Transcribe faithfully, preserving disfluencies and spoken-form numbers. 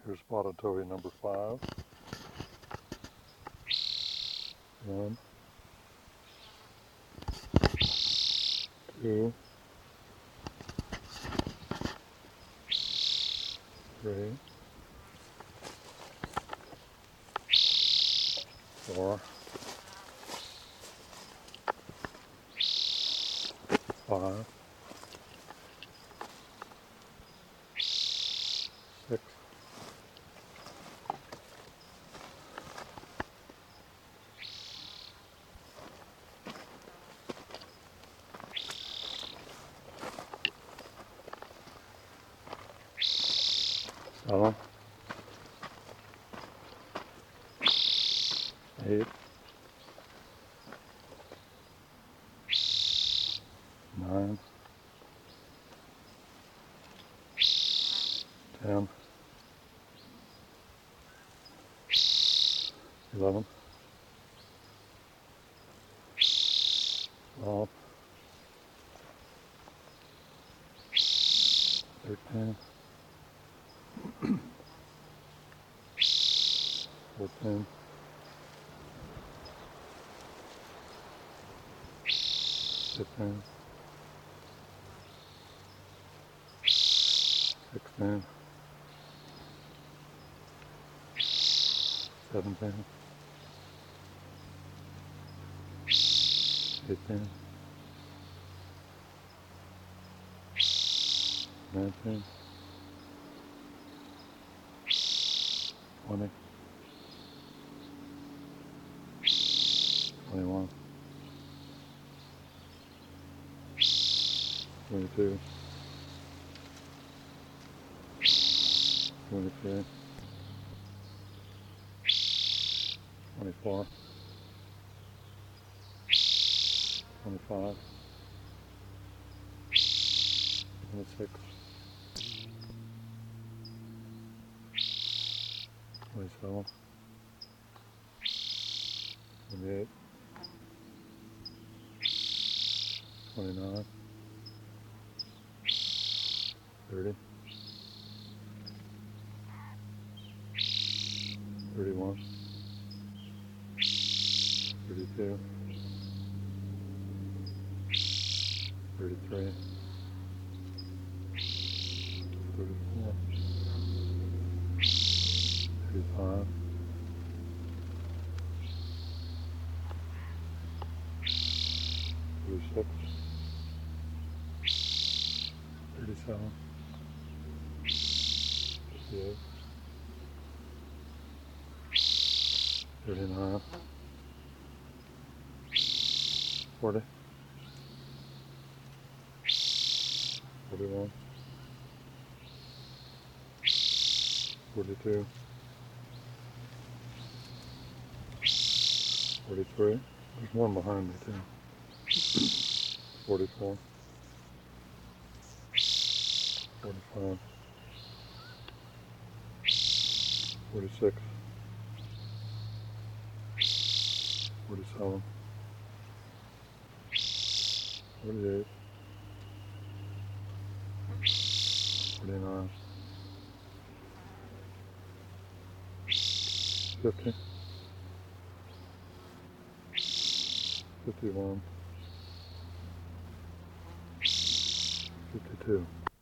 Here's spotted tovey number five. One, two, three, four, five, six, seven, eight, nine, ten, eleven, twelve, thirteen, fourteen, fifteen, sixteen, seventeen, eighteen, nineteen, twenty, twenty-one, twenty-two, twenty-three, twenty-four, twenty-five, twenty-six, twenty-seven, twenty-eight, twenty-nine, thirty, thirty-one, thirty-two, thirty-three, thirty-four, thirty-five, thirty-six, thirty-seven, fifty-eight, thirty-nine, forty, forty-one, forty-two, forty-three. There's one behind me too. forty-four, forty-five, forty-six, forty-seven, forty-eight, forty-nine, fifty, fifty-one, fifty-two.